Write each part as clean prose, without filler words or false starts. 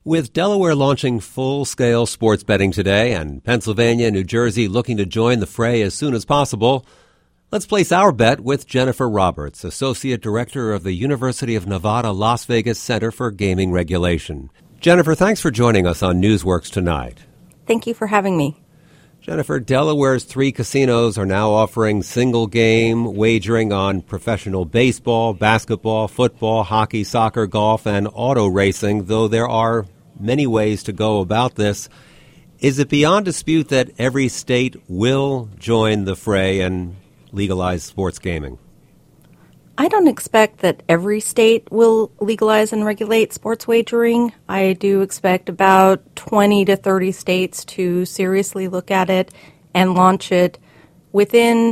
With Delaware launching full-scale sports betting today and Pennsylvania and New Jersey looking to join the fray as soon as possible, let's place our bet with Jennifer Roberts, Associate Director of the University of Nevada, Las Vegas Center for Gaming Regulation. Jennifer, thanks for joining us on Newsworks tonight. Thank you for having me. Jennifer, Delaware's 3 casinos are now offering single-game wagering on professional baseball, basketball, football, hockey, soccer, golf, and auto racing, though there are many ways to go about this. Is it beyond dispute that every state will join the fray and legalize sports gaming? I don't expect that every state will legalize and regulate sports wagering. I do expect about 20 to 30 states to seriously look at it and launch it within,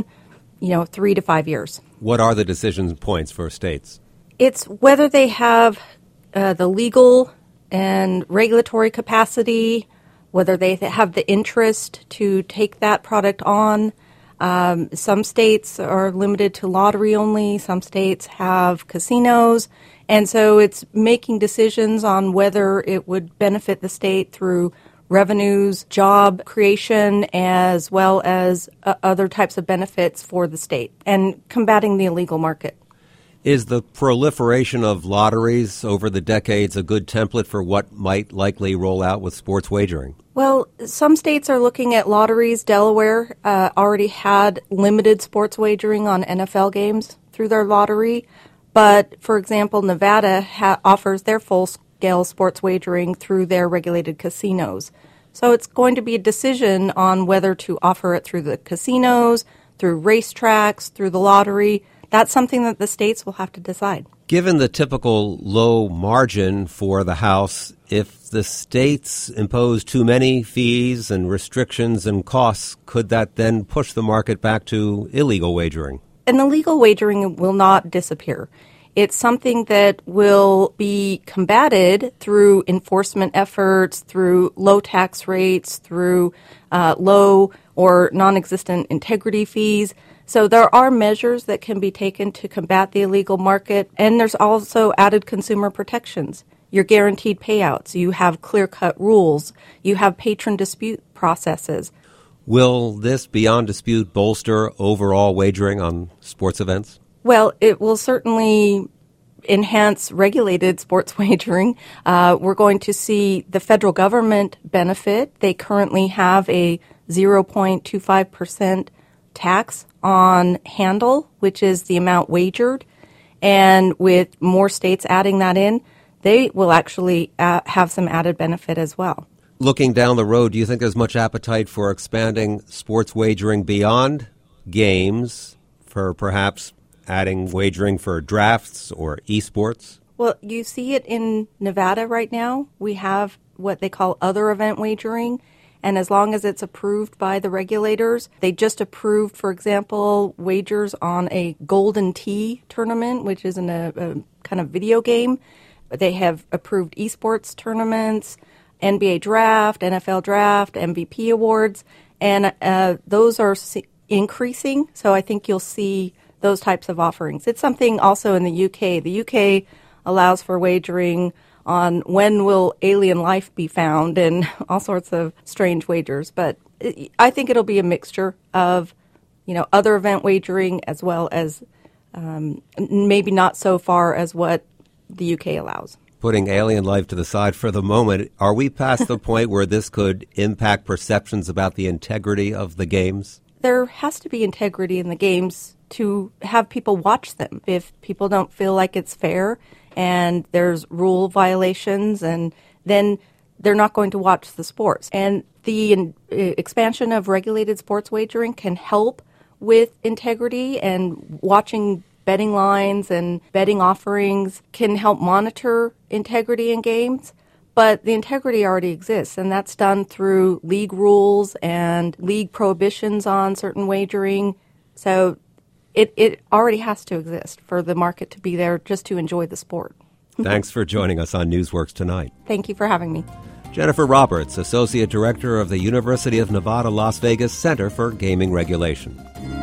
3 to 5 years. What are the decision points for states? It's whether they have the legal and regulatory capacity, whether they have the interest to take that product on. Some states are limited to lottery only. Some states have casinos. And so it's making decisions on whether it would benefit the state through revenues, job creation, as well as other types of benefits for the state and combating the illegal market. Is the proliferation of lotteries over the decades a good template for what might likely roll out with sports wagering? Well, some states are looking at lotteries. Delaware already had limited sports wagering on NFL games through their lottery. But, for example, Nevada offers their full-scale sports wagering through their regulated casinos. So it's going to be a decision on whether to offer it through the casinos, through racetracks, through the lottery. That's something that the states will have to decide. Given the typical low margin for the House, if the states impose too many fees and restrictions and costs, could that then push the market back to illegal wagering? And the legal wagering will not disappear. It's something that will be combated through enforcement efforts, through low tax rates, through low or non-existent integrity fees. So there are measures that can be taken to combat the illegal market, and there's also added consumer protections. You're guaranteed payouts. You have clear-cut rules. You have patron dispute processes. Will this beyond dispute bolster overall wagering on sports events? Well, it will certainly enhance regulated sports wagering. We're going to see the federal government benefit. They currently have a 0.25% tax on handle, which is the amount wagered. And with more states adding that in, they will actually have some added benefit as well. Looking down the road, do you think there's much appetite for expanding sports wagering beyond games, for perhaps adding wagering for drafts or esports? Well, you see it in Nevada right now. We have what they call other event wagering. And as long as it's approved by the regulators, they just approved, for example, wagers on a Golden Tee tournament, which is in a kind of video game. They have approved esports tournaments, NBA draft, NFL draft, MVP awards, and those are increasing. So I think you'll see those types of offerings. It's something also in the UK. The UK allows for wagering on when will alien life be found and all sorts of strange wagers. But I think it'll be a mixture of, other event wagering as well as maybe not so far as what the UK allows. Putting alien life to the side for the moment, are we past the point where this could impact perceptions about the integrity of the games? There has to be integrity in the games to have people watch them. If people don't feel like it's fair and there's rule violations, and then they're not going to watch the sports. And the expansion of regulated sports wagering can help with integrity, and watching betting lines and betting offerings can help monitor integrity in games. But the integrity already exists, and that's done through league rules and league prohibitions on certain wagering. So it already has to exist for the market to be there just to enjoy the sport. Thanks for joining us on Newsworks tonight. Thank you for having me. Jennifer Roberts, Associate Director of the University of Nevada, Las Vegas Center for Gaming Regulation.